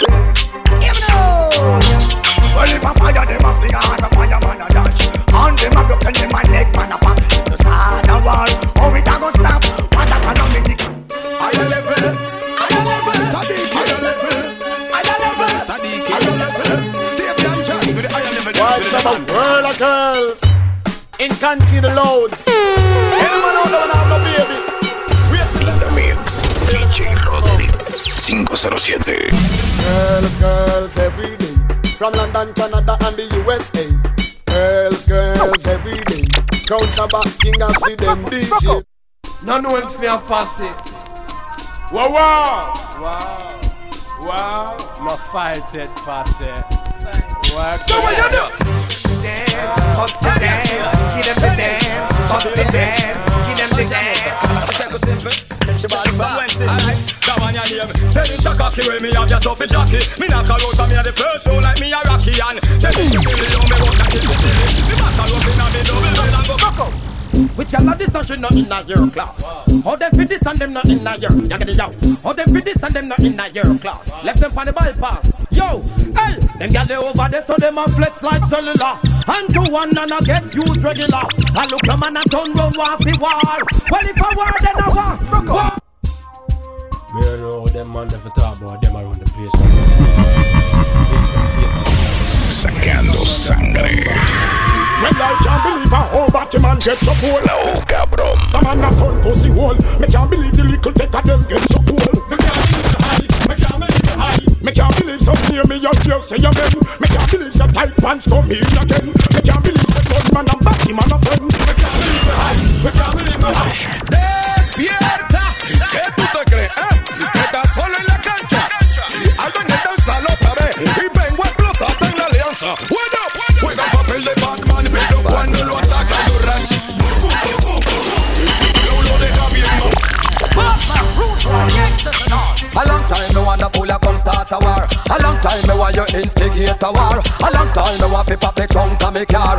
Well, if I fire them off the heart, a fireman a dash. And them a broken in my neck, man a pop. The start a war, how it a go stop? What a calamity. Higher level, higher level, Sadiq, higher level, higher level, Sadiq, higher level. Stay attention to the higher level. Watch some world of girls in country the loads. Anyone out there have no baby? The Mix, DJ Roderick 507. Girls every day. From London, Canada and the USA. Girls every day. Crowds are backing us with them DJ. None one's for a fussy. Wow, wow. Wow. No fighted fussy. Work. So what you do? Dance, bust the dance, give them the dance, bust the dance, give them the dance. She body fancy, that one your name. Tell him to cocky way me have your stuffy jockey. Me knock her out and me a the first soul like me a Rocky and tell me you feel it, me walk like it. Me back her up in a me double red and go back up. Which y'all this and she not in a your class. How them fit this and them not in a your. You get it out. How them fit this and them not in a your class. Left them on the bypass. Yo, hey, them gyal they over there so them a flex like cellular. And to one and a get used regular. I look them and a turn round war fi war. Well if a war then a war. Me don't know them man if talk about them around the place. Sacando sangre. Well, I can't believe a whole batty man gets so cool. Flow, cabrón. Some man a turn pussy hole. Me can't believe the little dick of them get so cool. Me can't believe some near me out here say a men. Me can't believe some tight pants come in again. Me can't believe some gunman and batty man a friend. Me can't believe the high. Me can't believe the high. Despierta, ¿qué tú te crees? Que estás solo en la cancha. Algo en el salón otra vez y vengo a explotarte en la alianza. Juega papel de Batman, pero cuando lo ataca Durán. Lo deja bien. A long time me want the fool come start a war. A long time me want you instigate a war. A long time me want fi pop the trunk of me car.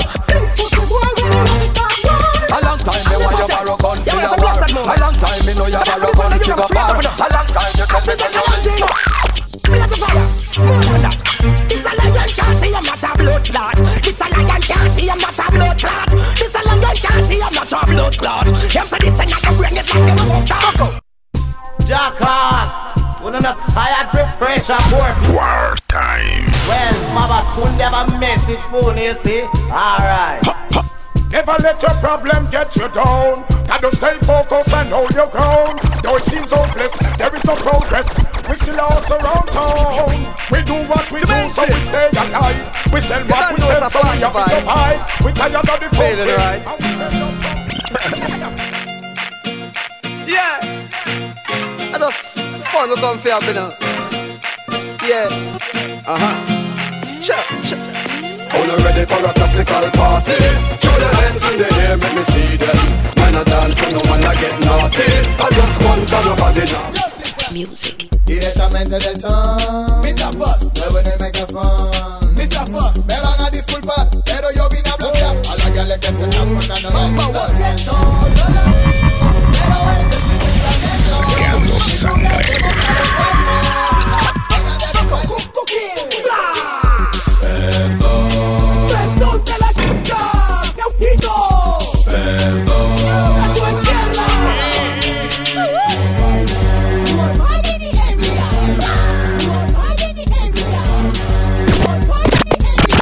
A long time me want you borrow gun for a war. A long time me know you borrow gun for a bar. A long time you tell me say you instigate. More than that. This a lion can't see I'm not a blood clot. This a lion can't see I'm not a blood clot. This a lion can't see I'm not a blood clot. Them say this and I can bring it like them a monster. Jackass, wanna shot. I had pressure port. War time. Well, mama could never message phone, you see. Alright. Never let your problem get you down. Gotta stay focused and hold your ground. Though it seems hopeless, there is no progress. We still are around town. We do what we do, so we stay alive. We sell what we sell, so we have to survive. We tired of the failing, right? Yeah, I just fun we come for you know. Yeah, Cha. All ready for a classical party? Throw your hands in the air, make me see them. Man a dance and no man a get naughty. I just want to your body now. Music. Directamente del ton. Mr. Fuss, muevo en el micrófono. Mr. Fuss, me van a disculpar, pero yo vine a blanquear a la gala que se están montando. Lo siento, Sacando sangre. Perdón de la chica, Neuquito. Perdón. A tu tierra. You are right in the area. You are right in the area. You are right in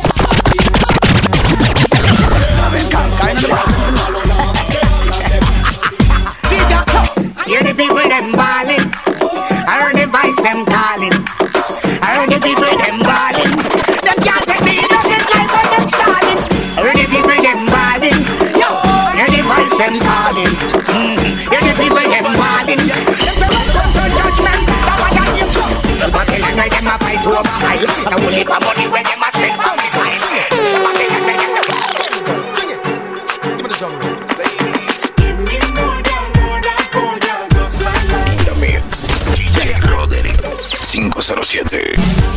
the area. Hear the people them balling. I heard the voice them calling. I heard the people them balling. Them can't take me innocent life on them stalling. I heard the people them balling. Yo, hear the voice them calling. Hear the people them balling. Them say welcome to judgment. That one that you jump. The Babylon where them a fight over high. Now only for money where them a spend on the side. The Babylon where them a give me the drum roll. DJ Roderick 507.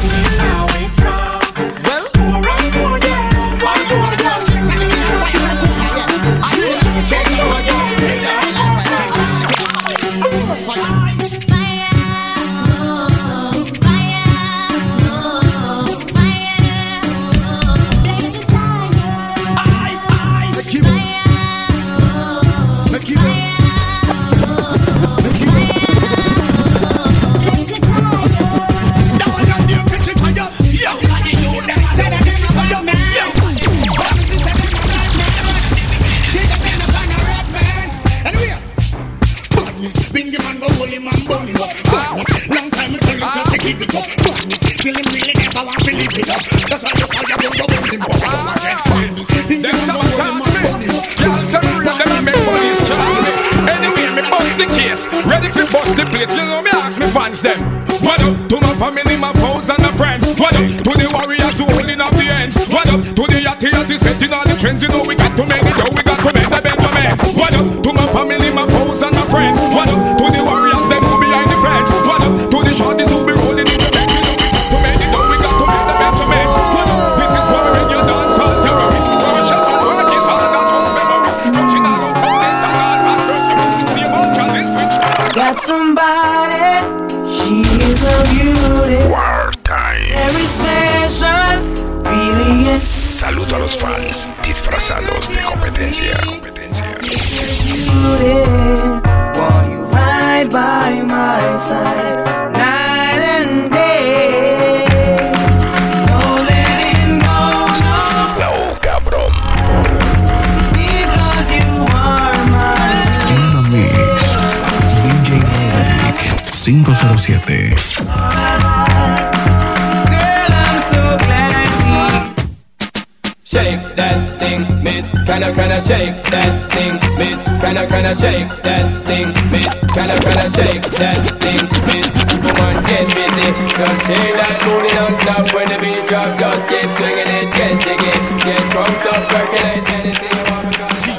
Ready for bust the place, you know me ask me fans them. What up to my family, my foes and my friends. What up to the warriors who holding up the ends. What up to the yachty setting all the trends. You know we got to make it, we got to make the Benjamins. What up to my family, my foes and my friends. What up to the warriors them who behind the fence. What up to the shorties who be rolling in the bench. You know we got to make it, we got to make the Benjamins. What up, this is war in your dance all terrorists. Our shots and parties all that just memories. Touching out of buildings and all adversaries. See about all this switch. Got somebody, she is a beauty. War time. Very special, really. Saludo a los fans disfrazados de competencia. Beauty, want you right by my side, night and day. No letting go, No, cabrón. because you are mine. In the mix, DJ Roderick 507. Girl, I'm so glad. Shake that thing, miss. Kinda shake that thing, miss. Kinda shake that thing, miss. Kinda shake that thing, miss. Woman, get busy. Just shake that booty non-stop when the beat drop. Just keep swinging it, get jiggy. Get drunk, up, percolate anything you want.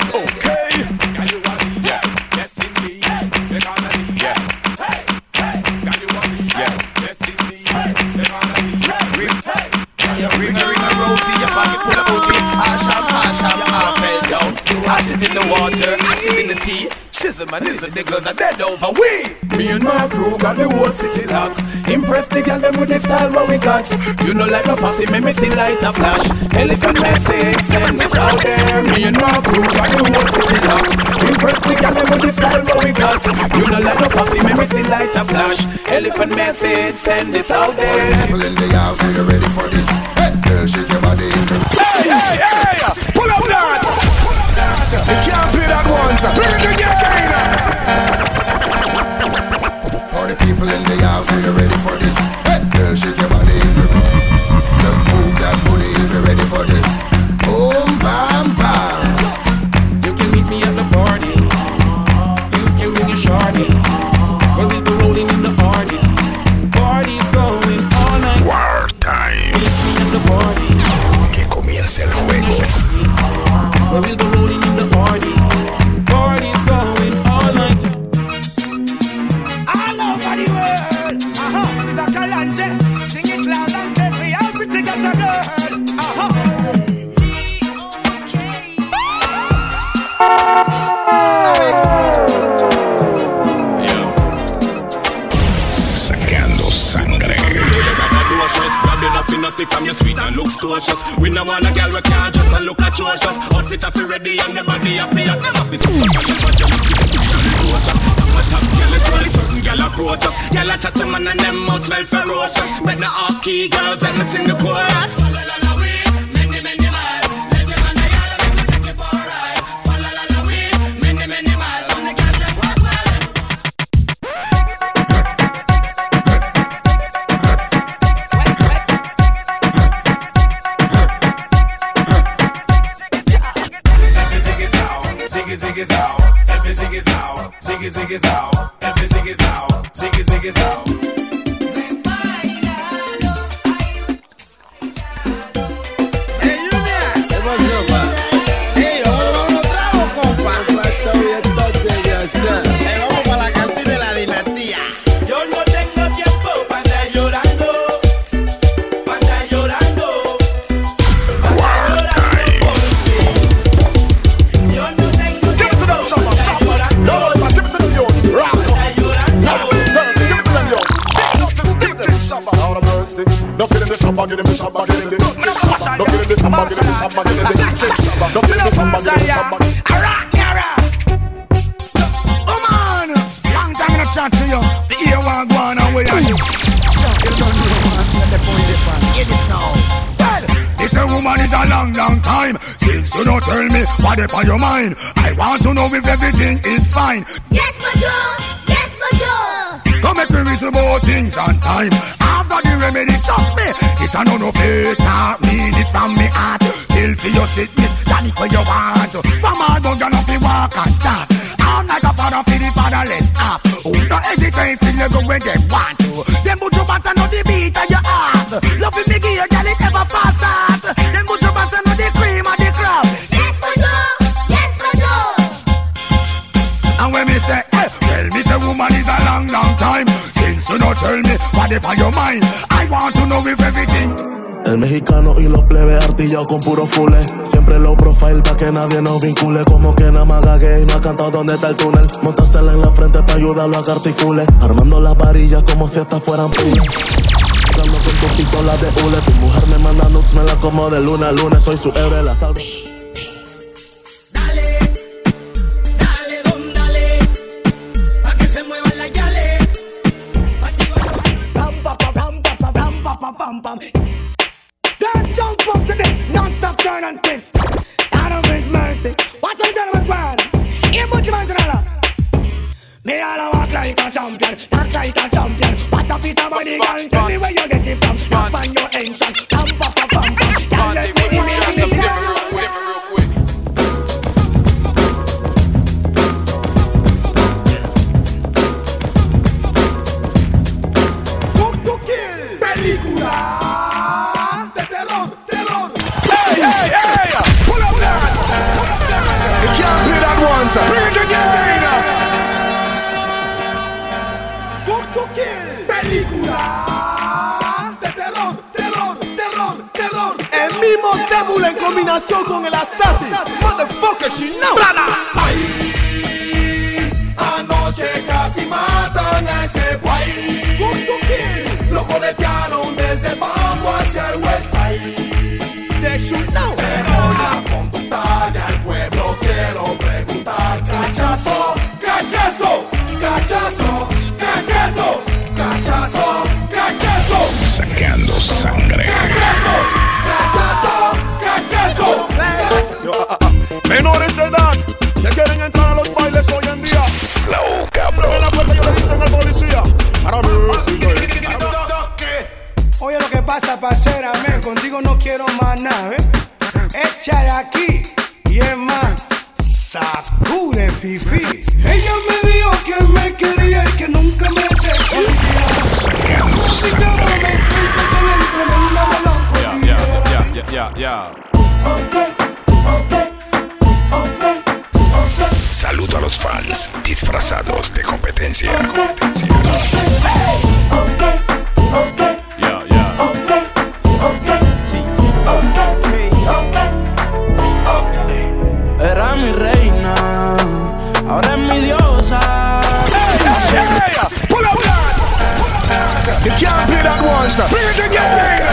Ashes in the water, ashes in the sea. Shizzle man is the niggas are dead over we. Me and my crew got the whole city locked. Impress the girl them with the style what we got. You know like no fussy, make me see light a flash. Elephant message, send this out there. Me and my crew got the whole city locked. Impress the girl them with the style what we got. You know like no fussy, make me see light a flash. Elephant message, send this out there. People in the house, are you ready for this? Hey, girl, shake your body. Hey, hey, hey! Pull up that! You can't play that once. Bring it again! All the people in the house, are you ready for this? Hey, girl, shake your body. Just move that booty if you're ready for this. Boom, bam, bam. You can meet me at the party. You can bring your shorty. Well, we'll be rolling in the party. Party's going all night. War time. Meet me at the party. Que comience el juego. Well, we'll be rolling in the party. Party's going all night. All over the world. This is a Kalanje. Sing it loud and clear. We all pretty got a girl. Sacando sangre. From your sweet and looks cautious. We no want a girl we can't just and look atrocious. Outfit up ready and the body happy and them happy. Certain girl approach us. Girl a chat to man and them mouth smell ferocious. But now off key girls and me sing the chorus. Many miles. Let them on the yard and me take it for a ride. Fall la la way. Many miles. On the girls that walk well. Ziggy zow, every ziggy zow, ziggy zow, every ziggy zow, ziggy zow. Hey, Junior, ¿qué pasó, pa? Hey, vamos otra vez, compa. Vamos para la cantina de la dinastía. Yo no tengo tiempo para andar llorando, para andar llorando, para andar llorando. Yo no tengo tiempo para andar llorando. Don't get in the shop, get in the shop, get in the shop. Don't get in the shop, get in the shop, get in the shop. Don't get in the shop, get in the shop. Come on! Long time in a chat to you. The ear one going away on you. Hear this now. Well, this a woman is a long time. Since you don't tell me what is on your mind, I want to know if everything is fine. Yes, Major. Come make me reason about things on time. After the remedy, trust me. This a no fake talk, mean it from me heart. Feel for your sickness, that it where you want. From all don't get off the walk and talk. I'm like a father for the fatherless half. Who don't hesitate, feel you go when they want to. Them put your back and know the beat of your heart. Loving me give you, girl, it never fast out. Them put your back and know the cream of the crop. Yes, Major. And when me say, hey, well, me say woman is a long time. Since you don't tell me what is on your mind, I want to know if everything. El mexicano y los plebes artillados con puro fule. Siempre low profile pa' que nadie nos vincule. Como que nada más gague y no ha cantado dónde está el túnel. Montársela en la frente pa' ayudarlo a que articule. Armando las varillas como si estas fueran pilas. Dando con tus pistolas de hule. Tu mujer me manda nudes, me la como de luna a lunes. Soy su héroe, la salvo. Dance jump up to this, non-stop turn and twist. Out of His mercy, watch how you done with one. Here, put your man to the me all walk like a champion, talk like a champion. What a piece of money, girl, tell me where you get it from. Up on your entrance, pump. Can't let me in it. once. Bring it again. Good to kill. Película de terror. El mismo Devil en combinación con el Assassin. Motherfucker, she know. Ay, anoche casi matan a ese guay. Good to kill. pasa, parcera, men? Contigo no quiero más nada, ¿eh? Echa de aquí y es más, sacude, fifi. Ella me dijo que me quería y que nunca me dejó. Saludo a los fans disfrazados de competencia. Era mi reina, ahora es mi diosa. Pull up! You can't play that one, sir. Bring it again!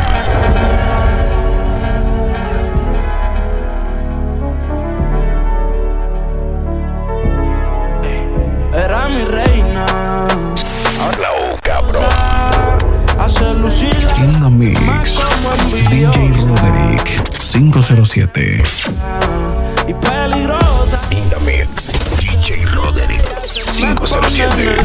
Era mi reina. Flow, cabrón. Hace lucir In the mix, DJ Roderick 507. y peligrosa. In the mix, DJ Roderick 507.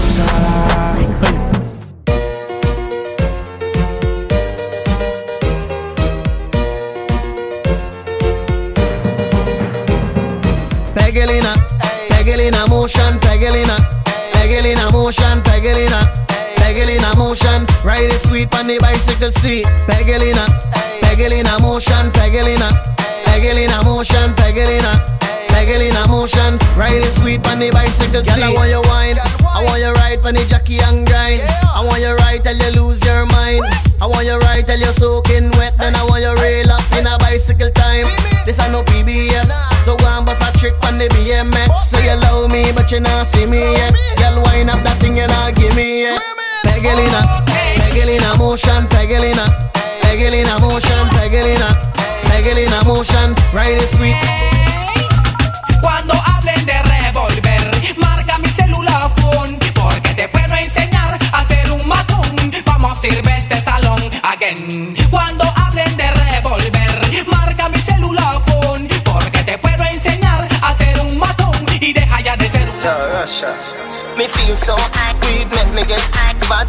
Pegelina, Pegelina motion, Pegelina, Pegelina motion, Pegelina, Pegelina motion. Ride it sweet on the bicycle seat. Pegelina, Pegelina motion, Pegelina, Pegelina motion, Pegelina, Pegelina motion. Ride it sweet on the bicycle seat. Girl, I want you wine, I want you ride on the jockey and grind. I want you ride till you lose your mind. I want you ride till you're soaking wet. Then I want you rail up in a bicycle time. This I no PBS, so go and bust a trick on the BMX. So you love me, but you not see me yet. Girl, wind up that thing you not give me yet. Pegelina, Pegelina motion, Pegelina, Pegelina motion, Pegelina, Pegelina motion. Ride it sweet. Cuando hablen de revolver, marca mi celular phone, porque te puedo enseñar a hacer un matón. Vamos a sirve este salón again. Cuando hablen de revolver, marca mi celular phone, porque te puedo enseñar a hacer un matón y deja ya de ser. Yo, Russia, me feel so weed make me get bad.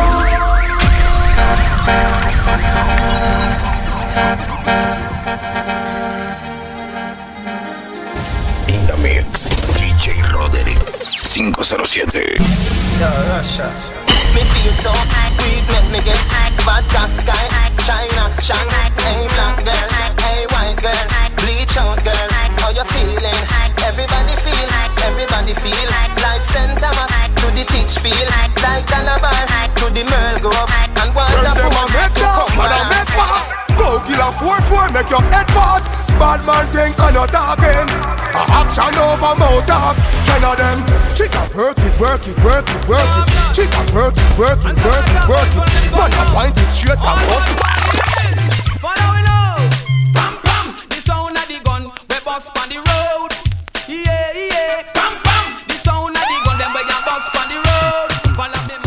In the mix, DJ Roderick 507. Yo, Russia, me feel so weed make me get bad top sky. China, Shanghai, hey black girl, hey white girl, bleach out girl. How you feeling? Everybody feel like St. Thomas to the teach feel like Calabar to the Merle go up and wonderful to come back. Go kill a 4-4, make your head bad. Bad man thing and not talking. A action over mouth talk. 10 of them. Chica work it. Chica work it. Man a point it straight and bust it. Follow it now. Pam pam, the sound of the gun, we bust on the road. Yeah yeah. Pam pam, the sound of the gun, them we a bust on the road. Follow them.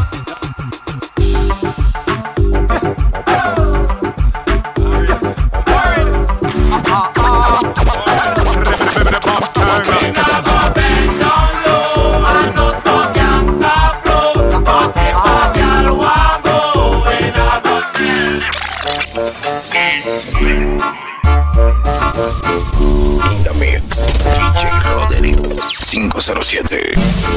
In the mix, DJ Roderick 507.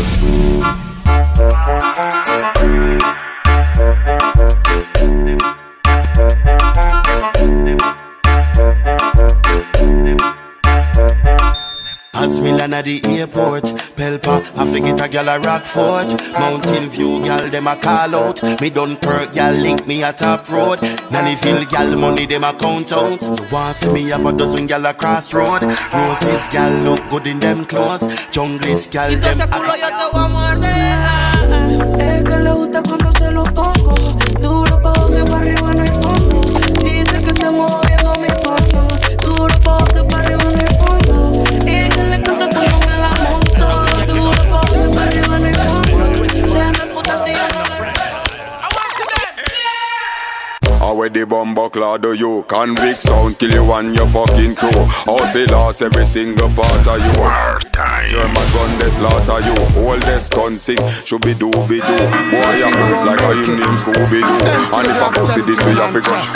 As me land at the airport, Pelpa, I forget a gal a Rockfort. Mountain View gal, them a call out. Me done perk gal, link me a top road. Nannyville gal, money them a count out. You want see me have a dozen gal a crossroad. Roses gal look good in them clothes. Jungles gal, them yo te voy a morder. Es que le gusta cuando se lo pongo. Duro porque para arriba no hay fondo. Dice que se mueve viendo mi foto. Duro porque para arriba no hay fondo. Y que le encanta cuando me la monto. Duro porque para arriba no hay fondo. Se me puta si yo no le How where the bumbo clad do you? Convict sound kill you and your fucking crew. Out the lost every single part of you. War time. German gun they slaughter you. Hold this gun sing. Should be do be do. Boy you like how you name Scooby Doo. And if I pussy this way I fi crush.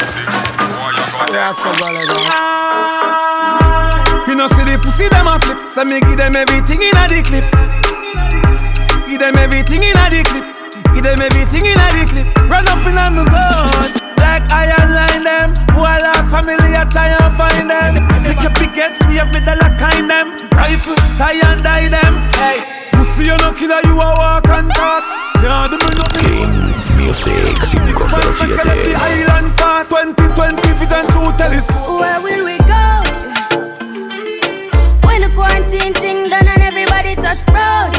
You know see the pussy them a flip. So me give them everything in a the clip. Give them everything in a the clip. Give them everything in a the clip. Run up in on the gun. Like iron line them. Who I lost family I try and find them. Take your picket, see if me the lock kind them. Rifle, tie and die them. Hey, pussy you no killer, you a walk and talk. Yeah, the me nothing. Kings Music 507. Island fast 2020 vision true tell us. Where will we go? When the quarantine thing done and everybody touch road.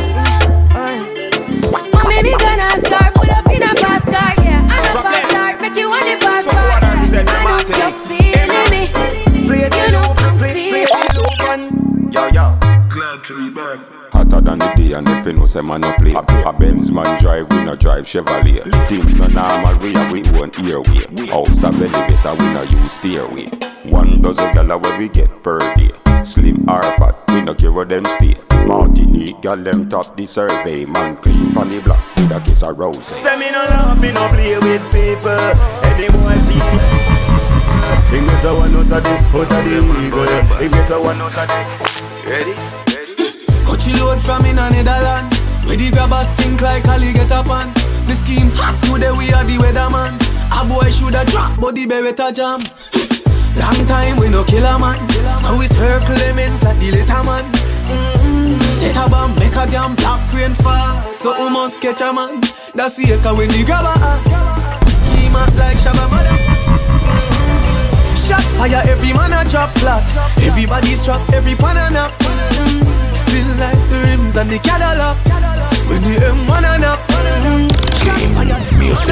Mommy, we gonna start, pull up in a fast car, yeah. And a fast start, make you want the fast car, yeah. I know you're feeling me. You know I'm feeling. Yo. Glad to be back. Hotter than the day and if you know say man no play. A Benz man drive, we no drive Chevrolet. Things no normal, we own airway. House a belly better, we no use stairway. 1 dozen gala where we get per day. Slim or fat, we no care where them stay. Martinique, gal them top the survey. Man creep on the block with a kiss of rose. Say me no love, me no play with people. Any boy feel. He get a one out of the eagle. He get a one out of the. Ready? Coachy load from in a Netherland. Where the grabbers think like Ali get up on. The scheme hot today we are the weatherman. A boy shoulda drop but the beretta jam. Long time we no kill a man. So it's her Clemens like the little man. Set a bomb, make a damn black rain fall. So we must catch a man. That's the echo when the grabber scheme out like Shabba Mother. Shot fire, every man a drop flat. Everybody's trapped, every pan a knock. Feel like the rims and the Cadillac. When the M1 a knock. Shot fire, Music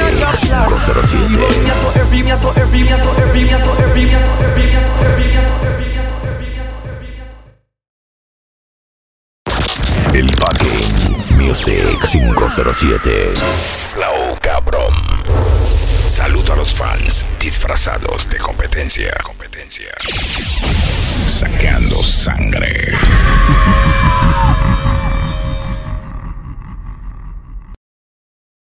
507. El Packings Music 507. Flow cabrón. Saludo a los fans disfrazados de competencia. Sacando sangre.